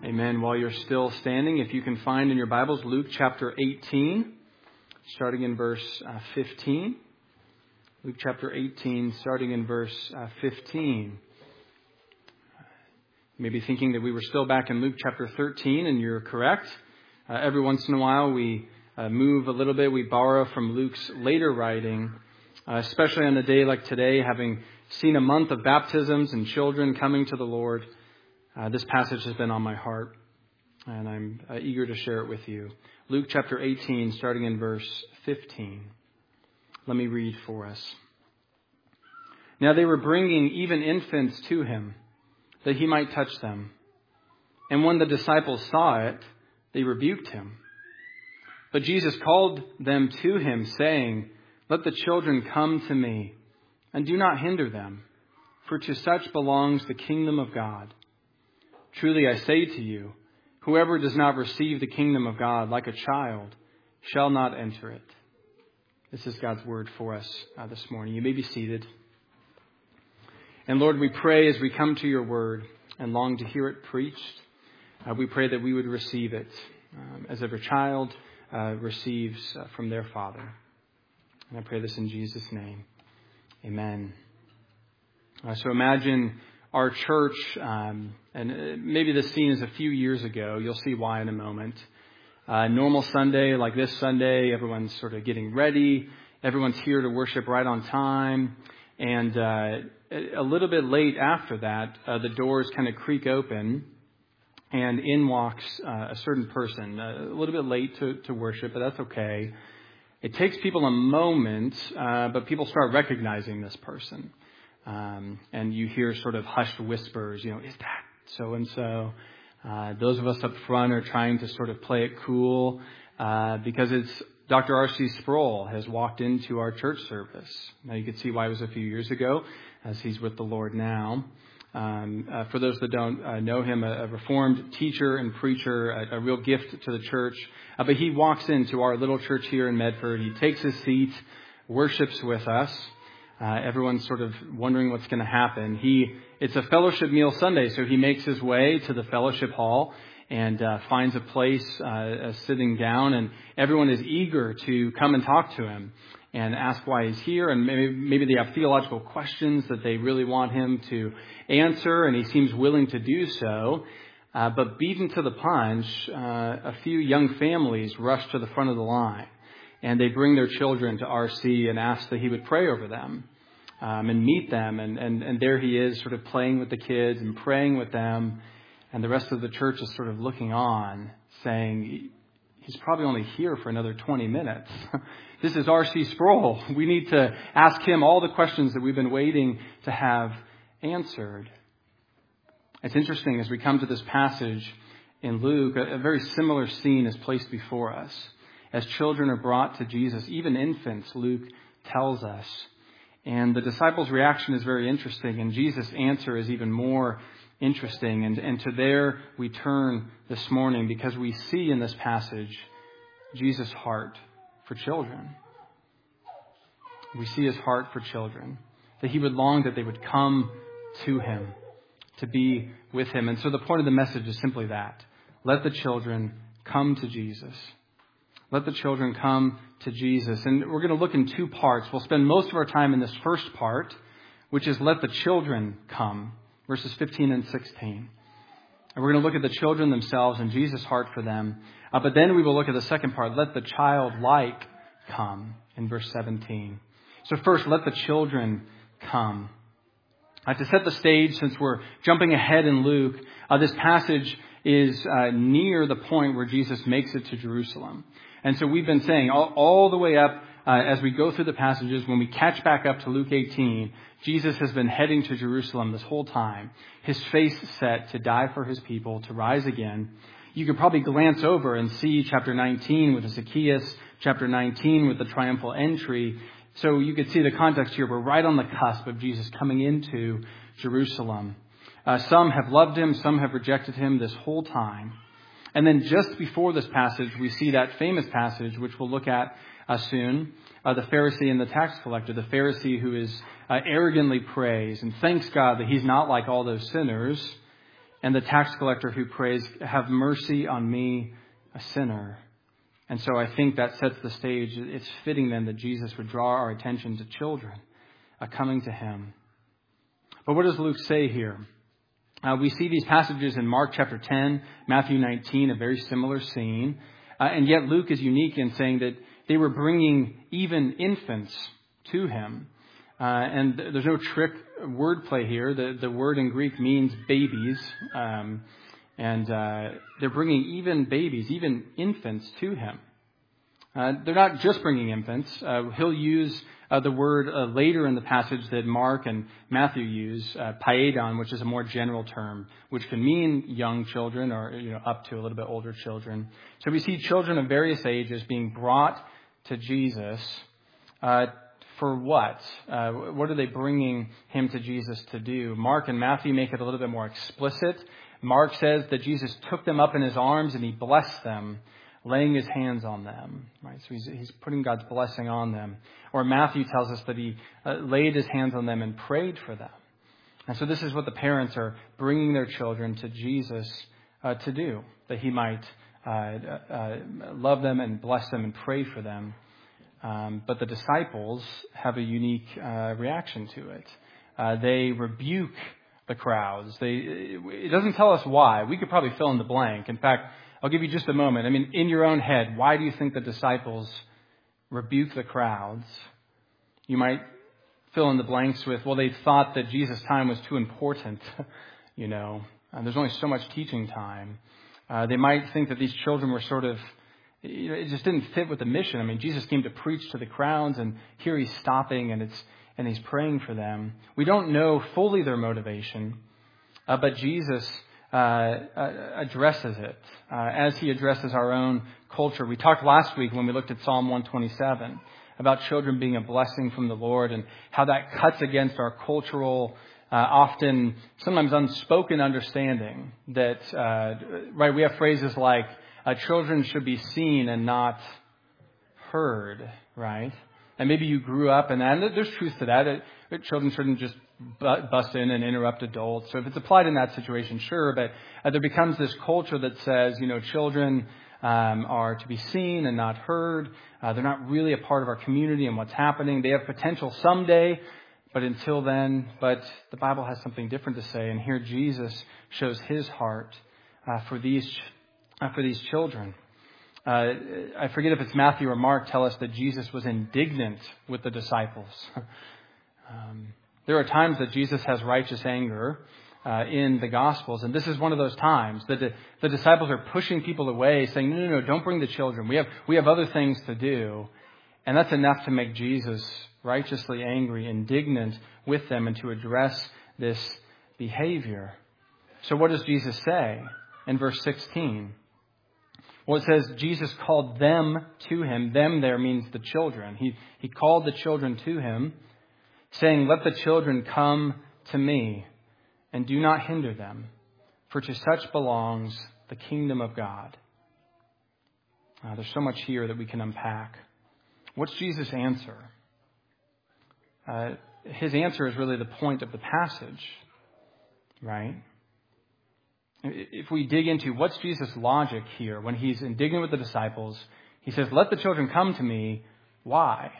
Amen. While you're still standing, if you can find in your Bibles Luke chapter 18, starting in verse 15. Luke chapter 18, starting in verse 15. You may be thinking that we were still back in Luke chapter 13, and you're correct. Every once in a while we move a little bit. We borrow from Luke's later writing, especially on a day like today, having seen a month of baptisms and children coming to the Lord. This passage has been on my heart, and I'm eager to share it with you. Luke chapter 18, starting in verse 15. Let me read for us. Now they were bringing even infants to him, that he might touch them. And when the disciples saw it, they rebuked him. But Jesus called them to him, saying, "Let the children come to me, and do not hinder them, for to such belongs the kingdom of God. Truly I say to you, whoever does not receive the kingdom of God like a child shall not enter it." This is God's word for us this morning. You may be seated. And Lord, we pray as we come to your word and long to hear it preached, we pray that we would receive it as every child receives from their father. And I pray this in Jesus' name. Amen. So imagine our church, and maybe this scene is a few years ago. You'll see why in a moment. Normal Sunday, like this Sunday, everyone's sort of getting ready. Everyone's here to worship right on time. And a little bit late after that, the doors kind of creak open, and in walks a certain person. A little bit late to worship, but that's okay. It takes people a moment, but people start recognizing this person. And you hear sort of hushed whispers, is that so-and-so? Those of us up front are trying to sort of play it cool because it's Dr. R.C. Sproul has walked into our church service. Now you can see why it was a few years ago, as he's with the Lord now. For those that don't know him, a Reformed teacher and preacher, a real gift to the church. But he walks into our little church here in Medford. He takes his seat, worships with us. Everyone's sort of wondering what's going to happen. It's a fellowship meal Sunday, so he makes his way to the fellowship hall and finds a place sitting down, and everyone is eager to come and talk to him and ask why he's here, and maybe they have theological questions that they really want him to answer, and he seems willing to do so. But beaten to the punch, a few young families rush to the front of the line. And they bring their children to RC and ask that he would pray over them and meet them. And there he is sort of playing with the kids and praying with them. And the rest of the church is sort of looking on, saying, he's probably only here for another 20 minutes. This is R.C. Sproul. We need to ask him all the questions that we've been waiting to have answered. It's interesting, as we come to this passage in Luke, a very similar scene is placed before us. As children are brought to Jesus, even infants, Luke tells us. And the disciples' reaction is very interesting, and Jesus' answer is even more interesting. And to there we turn this morning, because we see in this passage Jesus' heart for children. We see his heart for children, that he would long that they would come to him, to be with him. And so the point of the message is simply that. Let the children come to Jesus. Let the children come to Jesus. And we're going to look in two parts. We'll spend most of our time in this first part, which is let the children come, verses 15 and 16. And we're going to look at the children themselves and Jesus' heart for them. But then we will look at the second part, let the childlike come, in verse 17. So first, let the children come. To set the stage, since we're jumping ahead in Luke, this passage is near the point where Jesus makes it to Jerusalem. And so we've been saying all the way up as we go through the passages, when we catch back up to Luke 18, Jesus has been heading to Jerusalem this whole time, his face set to die for his people, to rise again. You could probably glance over and see chapter 19 with Zacchaeus, chapter 19 with the triumphal entry. So you could see the context here. We're right on the cusp of Jesus coming into Jerusalem. Some have loved him, some have rejected him this whole time. And then just before this passage, we see that famous passage, which we'll look at soon, the Pharisee and the tax collector. The Pharisee who is arrogantly praised and thanks God that he's not like all those sinners. and the tax collector who prays, "Have mercy on me, a sinner." And so I think that sets the stage. It's fitting then that Jesus would draw our attention to children coming to him. But what does Luke say here? We see these passages in Mark chapter 10, Matthew 19, a very similar scene. And yet Luke is unique in saying that they were bringing even infants to him. And there's no trick wordplay here. The word in Greek means babies. And they're bringing even babies, even infants to him. They're not just bringing infants. He'll use the word later in the passage that Mark and Matthew use, paedon, which is a more general term, which can mean young children or up to a little bit older children. So we see children of various ages being brought to Jesus. For what? What are they bringing him to Jesus to do? Mark and Matthew make it a little bit more explicit. Mark says that Jesus took them up in his arms and he blessed them, laying his hands on them. Right? So he's putting God's blessing on them. Or Matthew tells us that he laid his hands on them and prayed for them. And so this is what the parents are bringing their children to Jesus to do, that he might love them and bless them and pray for them. But the disciples have a unique reaction to it. They rebuke the crowds. It doesn't tell us why. We could probably fill in the blank. In fact, I'll give you just a moment. I mean, in your own head, why do you think the disciples rebuke the crowds? You might fill in the blanks with, well, they thought that Jesus' time was too important. There's only so much teaching time. They might think that these children were sort of, it just didn't fit with the mission. I mean, Jesus came to preach to the crowds, and here he's stopping and he's praying for them. We don't know fully their motivation, but Jesus addresses it as he addresses our own culture. We talked last week when we looked at Psalm 127 about children being a blessing from the Lord and how that cuts against our cultural, often sometimes unspoken understanding that, we have phrases like children should be seen and not heard, right? And maybe you grew up in that, and there's truth to that. Children shouldn't just bust in and interrupt adults. So if it's applied in that situation, sure. But there becomes this culture that says, children are to be seen and not heard. They're not really a part of our community and what's happening. They have potential someday, but until then. But the Bible has something different to say. And here Jesus shows his heart for these children. I forget if it's Matthew or Mark tell us that Jesus was indignant with the disciples. There are times that Jesus has righteous anger in the Gospels, and this is one of those times that the disciples are pushing people away, saying, no, don't bring the children. We have other things to do. And that's enough to make Jesus righteously angry, indignant with them, and to address this behavior. So what does Jesus say in verse 16? Well, it says Jesus called them to him. Them there means the children. He called the children to him, saying, "Let the children come to me, and do not hinder them, for to such belongs the kingdom of God." There's so much here that we can unpack. What's Jesus' answer? His answer is really the point of the passage, right? If we dig into what's Jesus' logic here, when he's indignant with the disciples, he says, "Let the children come to me." Why?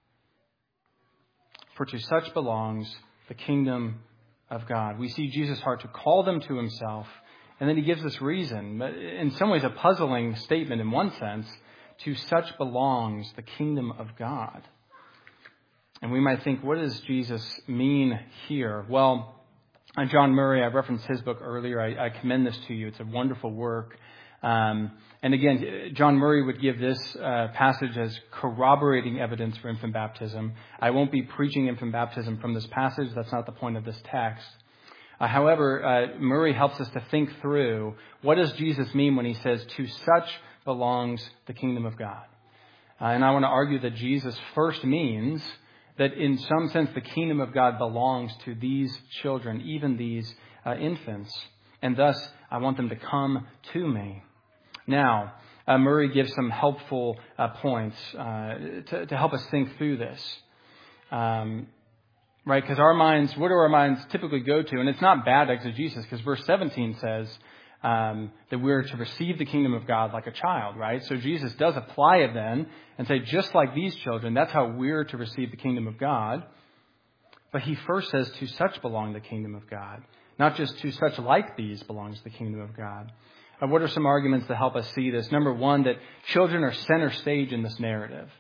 For to such belongs the kingdom of God. We see Jesus' heart to call them to himself, and then he gives this reason. In some ways, a puzzling statement in one sense. To such belongs the kingdom of God. And we might think, what does Jesus mean here? Well, John Murray, I referenced his book earlier. I commend this to you. It's a wonderful work. And again, John Murray would give this passage as corroborating evidence for infant baptism. I won't be preaching infant baptism from this passage. That's not the point of this text. However, Murray helps us to think through, what does Jesus mean when he says, to such belongs the kingdom of God? And I want to argue that Jesus first means that in some sense the kingdom of God belongs to these children, even these infants. And thus, I want them to come to me. Now, Murray gives some helpful points to help us think through this. right? Because what do our minds typically go to? And it's not bad exegesis, because verse 17 says that we're to receive the kingdom of God like a child, right? So Jesus does apply it then and say, just like these children, that's how we're to receive the kingdom of God. But he first says, to such belong the kingdom of God. Not just to such like these belongs the kingdom of God. What are some arguments to help us see this? Number one, that children are center stage in this narrative.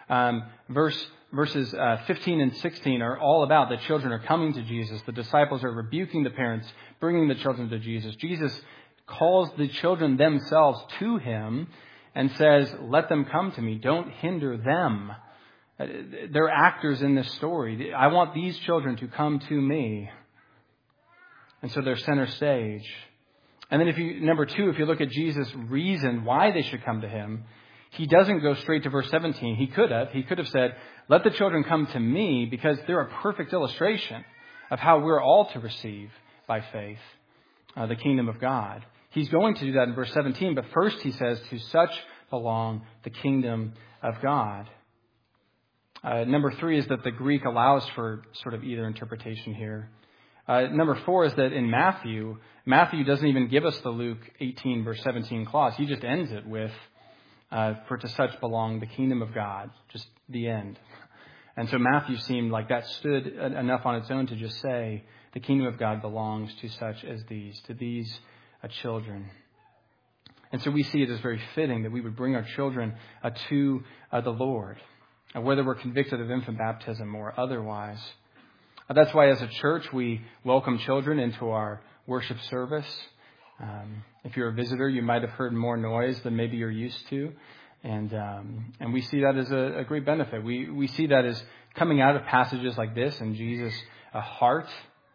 Verses 15 and 16 are all about the children are coming to Jesus. The disciples are rebuking the parents, bringing the children to Jesus. Jesus calls the children themselves to him and says, let them come to me. Don't hinder them. They're actors in this story. I want these children to come to me. And so they're center stage. And then number two, if you look at Jesus' reason why they should come to him, he doesn't go straight to verse 17. He could have. He could have said, let the children come to me, because they're a perfect illustration of how we're all to receive by faith the kingdom of God. He's going to do that in verse 17, but first he says, to such belong the kingdom of God. Number three is that the Greek allows for sort of either interpretation here. Number four is that in Matthew doesn't even give us the Luke 18 verse 17 clause. He just ends it with, for to such belong the kingdom of God, just the end. And so Matthew seemed like that stood enough on its own to just say, the kingdom of God belongs to such as these, to these children. And so we see it as very fitting that we would bring our children to the Lord, whether we're convicted of infant baptism or otherwise. That's why as a church we welcome children into our worship service. If you're a visitor, you might have heard more noise than maybe you're used to. And we see that as a great benefit. We see that as coming out of passages like this in Jesus' heart.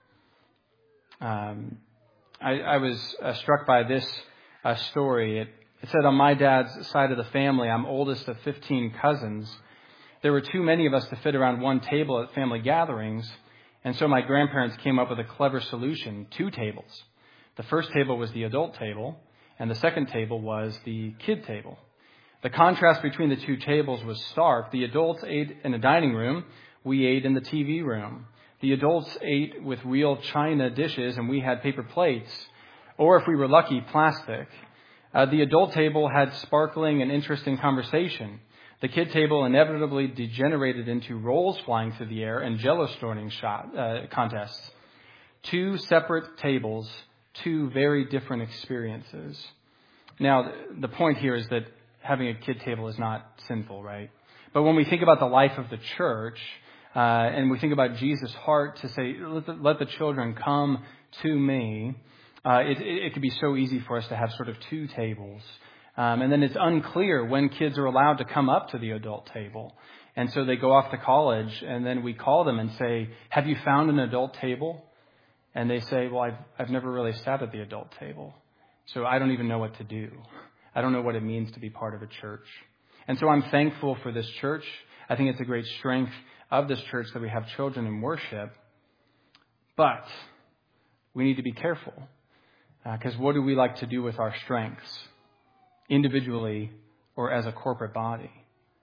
I was struck by this story. It said, on my dad's side of the family, I'm oldest of 15 cousins. There were too many of us to fit around one table at family gatherings. And so my grandparents came up with a clever solution, 2 tables. The first table was the adult table, and the second table was the kid table. The contrast between the 2 tables was stark. The adults ate in the dining room. We ate in the TV room. The adults ate with real china dishes, and we had paper plates, or if we were lucky, plastic. The adult table had sparkling and interesting conversation. The kid table inevitably degenerated into rolls flying through the air and Jell-O storing contests. 2 separate tables, 2 very different experiences. Now, the point here is that having a kid table is not sinful, right? But when we think about the life of the church, and we think about Jesus' heart to say, let the children come to me, it could be so easy for us to have sort of 2 tables. And then it's unclear when kids are allowed to come up to the adult table. And so they go off to college, and then we call them and say, have you found an adult table? And they say, well, I've never really sat at the adult table, so I don't even know what to do. I don't know what it means to be part of a church. And so I'm thankful for this church. I think it's a great strength of this church that we have children in worship. But we need to be careful, because what do we like to do with our strengths? Individually or as a corporate body?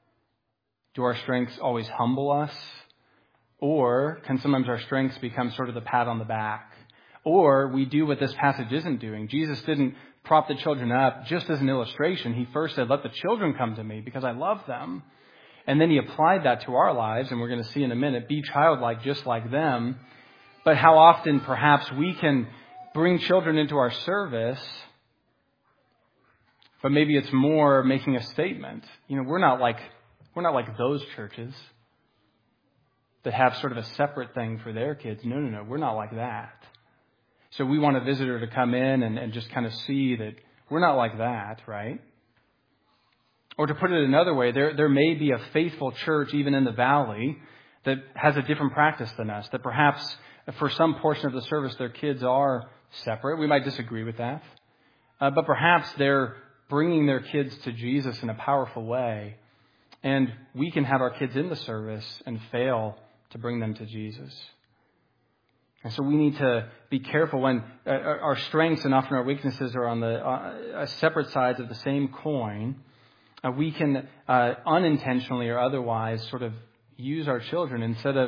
Do our strengths always humble us? Or can sometimes our strengths become sort of the pat on the back? Or we do what this passage isn't doing. Jesus didn't prop the children up just as an illustration. He first said, let the children come to me because I love them. And then he applied that to our lives, and we're going to see in a minute, be childlike just like them. But how often perhaps we can bring children into our service, but maybe it's more making a statement. We're not like those churches that have sort of a separate thing for their kids. No, we're not like that. So we want a visitor to come in and just kind of see that we're not like that, right? Or to put it another way, there may be a faithful church even in the valley that has a different practice than us, that perhaps for some portion of the service their kids are separate. We might disagree with that. But perhaps they're bringing their kids to Jesus in a powerful way. And we can have our kids in the service and fail to bring them to Jesus. And so we need to be careful when our strengths and often our weaknesses are on the separate sides of the same coin. We can unintentionally or otherwise sort of use our children instead of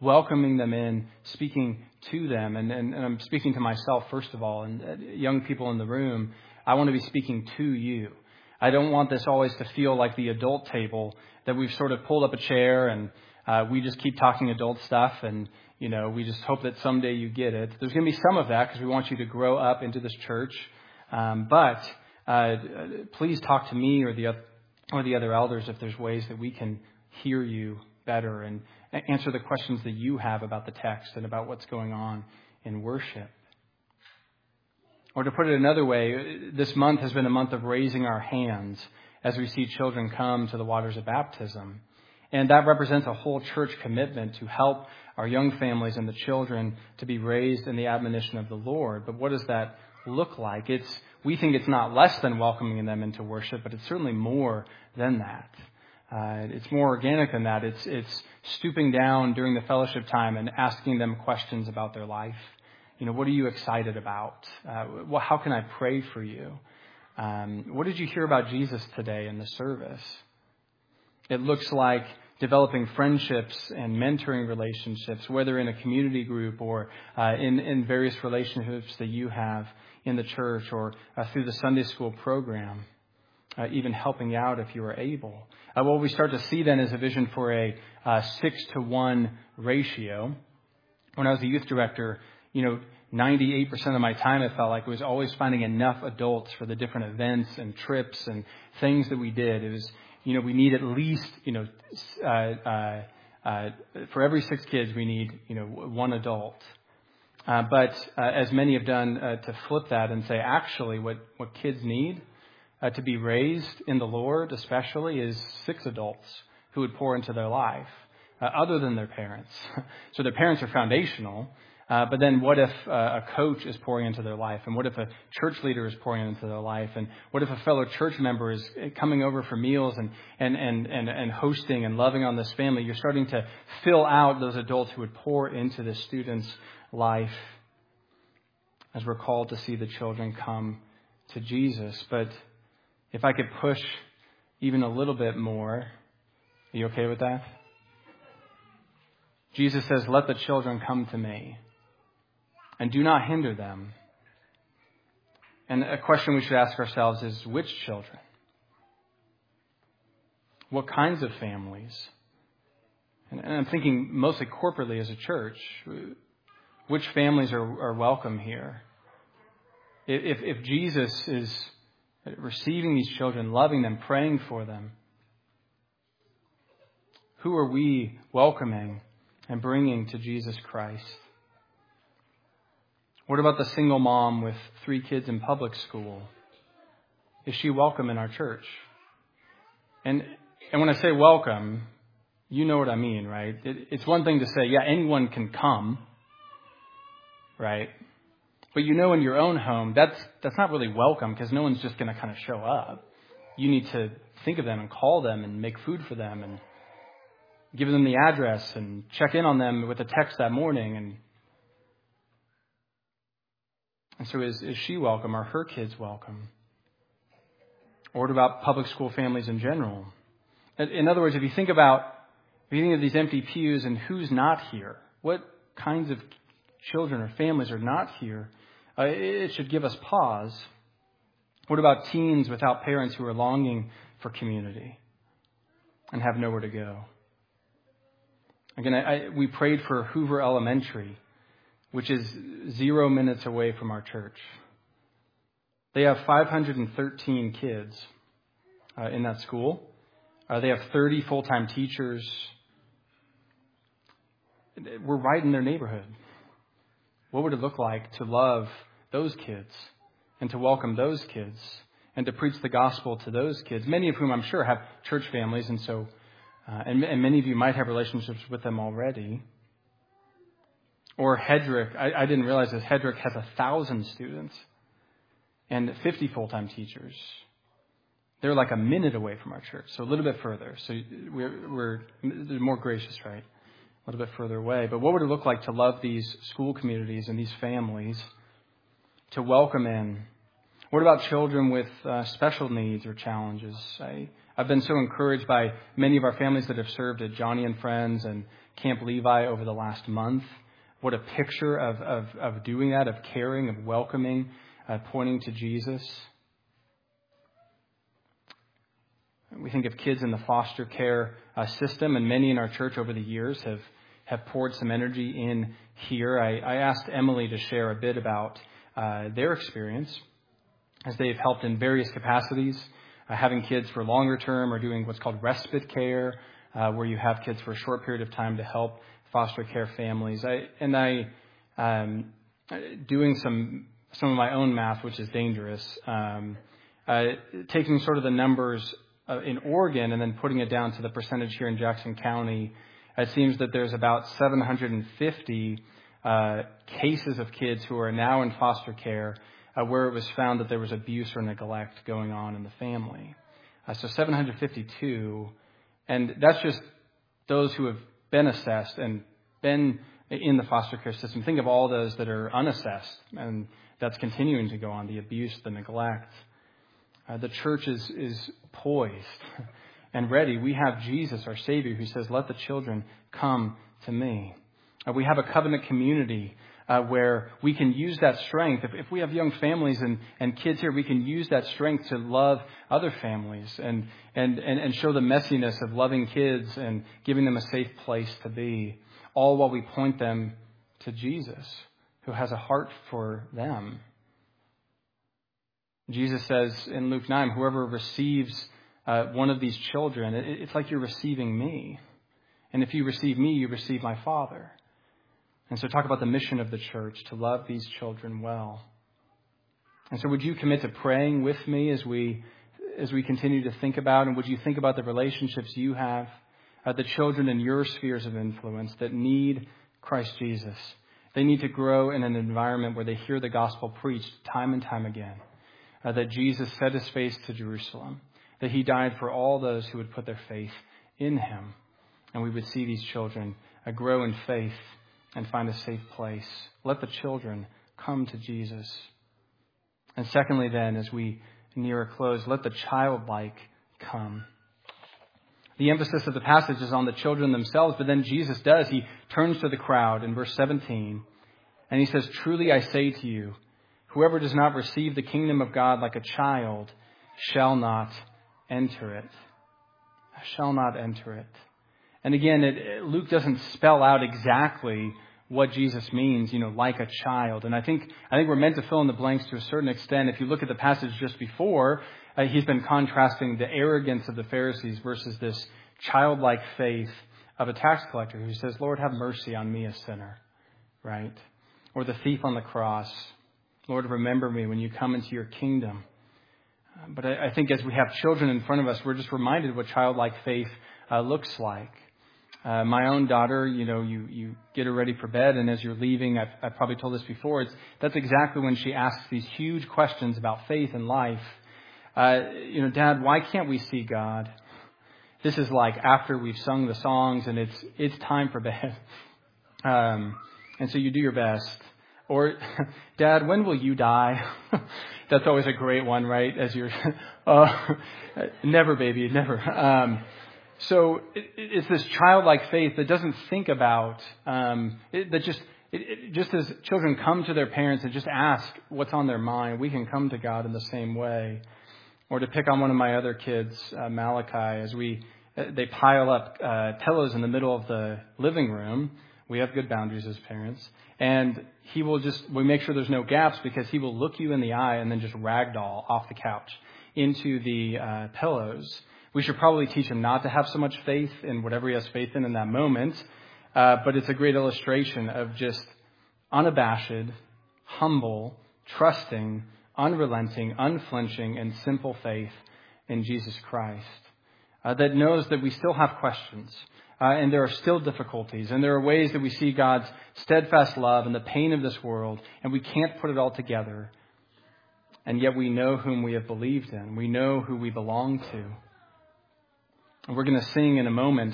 welcoming them in, speaking to them. And I'm speaking to myself, first of all, and young people in the room. I want to be speaking to you. I don't want this always to feel like the adult table, that we've sort of pulled up a chair and we just keep talking adult stuff, and we just hope that someday you get it. There's going to be some of that because we want you to grow up into this church. But please talk to me or the other elders if there's ways that we can hear you better and answer the questions that you have about the text and about what's going on in worship. Or to put it another way, this month has been a month of raising our hands as we see children come to the waters of baptism. And that represents a whole church commitment to help our young families and the children to be raised in the admonition of the Lord. But what does that look like? We think it's not less than welcoming them into worship, but it's certainly more than that. It's more organic than that. It's stooping down during the fellowship time and asking them questions about their life. What are you excited about? How can I pray for you? What did you hear about Jesus today in the service? It looks like developing friendships and mentoring relationships, whether in a community group or in various relationships that you have in the church or through the Sunday school program, even helping out if you are able. What we start to see then is a vision for a 6-to-1 ratio. When I was a youth director, 98% of my time, it felt like, was always finding enough adults for the different events and trips and things that we did. It was, we need at least, for every 6 kids, we need, 1 adult. But as many have done to flip that and say, actually, what kids need to be raised in the Lord, especially, is 6 adults who would pour into their life, other than their parents. So their parents are foundational. But then what if a coach is pouring into their life? And what if a church leader is pouring into their life? And what if a fellow church member is coming over for meals and hosting and loving on this family? You're starting to fill out those adults who would pour into the student's life as we're called to see the children come to Jesus. But if I could push even a little bit more, are you okay with that? Jesus says, "Let the children come to me. And do not hinder them." And a question we should ask ourselves is, which children? What kinds of families? And I'm thinking mostly corporately as a church. Which families are welcome here? If Jesus is receiving these children, loving them, praying for them, who are we welcoming and bringing to Jesus Christ? What about the single mom with 3 kids in public school? Is she welcome in our church? And when I say welcome, you know what I mean, right? It's one thing to say, yeah, anyone can come, right? But in your own home, that's not really welcome, because no one's just going to kind of show up. You need to think of them and call them and make food for them and give them the address and check in on them with a text that morning. And so is she welcome? Are her kids welcome? Or what about public school families in general? In other words, if you think of these empty pews and who's not here, what kinds of children or families are not here, it should give us pause. What about teens without parents who are longing for community and have nowhere to go? Again, we prayed for Hoover Elementary, which is 0 minutes away from our church. They have 513 kids in that school. They have 30 full-time teachers. We're right in their neighborhood. What would it look like to love those kids and to welcome those kids and to preach the gospel to those kids, many of whom I'm sure have church families, and so and many of you might have relationships with them already. Or Hedrick, I didn't realize this, Hedrick has 1,000 students and 50 full-time teachers. They're like a minute away from our church, so a little bit further. So we're more gracious, right? A little bit further away. But what would it look like to love these school communities and these families, to welcome in? What about children with special needs or challenges? I've been so encouraged by many of our families that have served at Johnny and Friends and Camp Levi over the last month. What a picture of doing that, of caring, of welcoming, pointing to Jesus. We think of kids in the foster care system, and many in our church over the years have poured some energy in here. I asked Emily to share a bit about their experience as they've helped in various capacities, having kids for longer term or doing what's called respite care, where you have kids for a short period of time to help foster care families. Doing some of my own math, which is dangerous, taking sort of the numbers in Oregon and then putting it down to the percentage here in Jackson County, it seems that there's about 750 cases of kids who are now in foster care where it was found that there was abuse or neglect going on in the family. So 752, and that's just those who have been assessed and been in the foster care system. Think of all those that are unassessed, and that's continuing to go on, the abuse, the neglect. The church is poised and ready. We have Jesus, our Savior, who says, let the children come to me. We have a covenant community where we can use that strength. If we have young families and kids here, we can use that strength to love other families and show the messiness of loving kids and giving them a safe place to be, all while we point them to Jesus, who has a heart for them. Jesus says in Luke 9, whoever receives one of these children, it's like you're receiving me. And if you receive me, you receive my Father. And so talk about the mission of the church, to love these children well. And so would you commit to praying with me as we continue to think about, and would you think about the relationships you have, the children in your spheres of influence that need Christ Jesus. They need to grow in an environment where they hear the gospel preached time and time again, that Jesus set his face to Jerusalem, that he died for all those who would put their faith in him. And we would see these children grow in faith and find a safe place. Let the children come to Jesus. And secondly, then, as we near a close, let the childlike come. The emphasis of the passage is on the children themselves, but then Jesus does. He turns to the crowd in verse 17, and he says, truly I say to you, whoever does not receive the kingdom of God like a child shall not enter it. Shall not enter it. And again, Luke doesn't spell out exactly what Jesus means, like a child. And I think we're meant to fill in the blanks to a certain extent. If you look at the passage just before, he's been contrasting the arrogance of the Pharisees versus this childlike faith of a tax collector who says, Lord, have mercy on me, a sinner, right? Or the thief on the cross. Lord, remember me when you come into your kingdom. But I think as we have children in front of us, we're just reminded what childlike faith looks like. My own daughter, you get her ready for bed, and as you're leaving, I've probably told this before, that's exactly when she asks these huge questions about faith and life. Dad, why can't we see God? This is like after we've sung the songs and it's time for bed. And so you do your best. Or, Dad, when will you die? That's always a great one, right? As you're, never, baby, never. So it's this childlike faith that doesn't think about, just as children come to their parents and just ask what's on their mind, we can come to God in the same way. Or to pick on one of my other kids, Malachi, as they pile up pillows in the middle of the living room. We have good boundaries as parents. And we make sure there's no gaps because he will look you in the eye and then just ragdoll off the couch into the pillows. We should probably teach him not to have so much faith in whatever he has faith in that moment. But it's a great illustration of just unabashed, humble, trusting, unrelenting, unflinching, and simple faith in Jesus Christ. That knows that we still have questions. And there are still difficulties. And there are ways that we see God's steadfast love and the pain of this world. And we can't put it all together. And yet we know whom we have believed in. We know who we belong to. And we're going to sing in a moment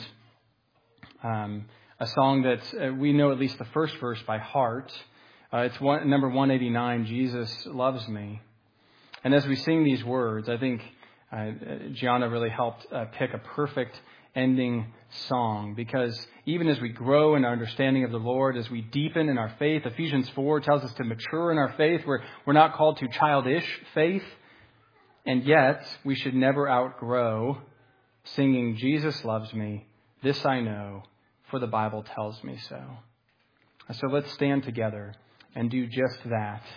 a song that we know at least the first verse by heart. It's number 189, Jesus Loves Me. And as we sing these words, I think Gianna really helped pick a perfect ending song. Because even as we grow in our understanding of the Lord, as we deepen in our faith, Ephesians 4 tells us to mature in our faith. We're not called to childish faith. And yet, we should never outgrow singing, Jesus loves me, this I know, for the Bible tells me so. So let's stand together and do just that.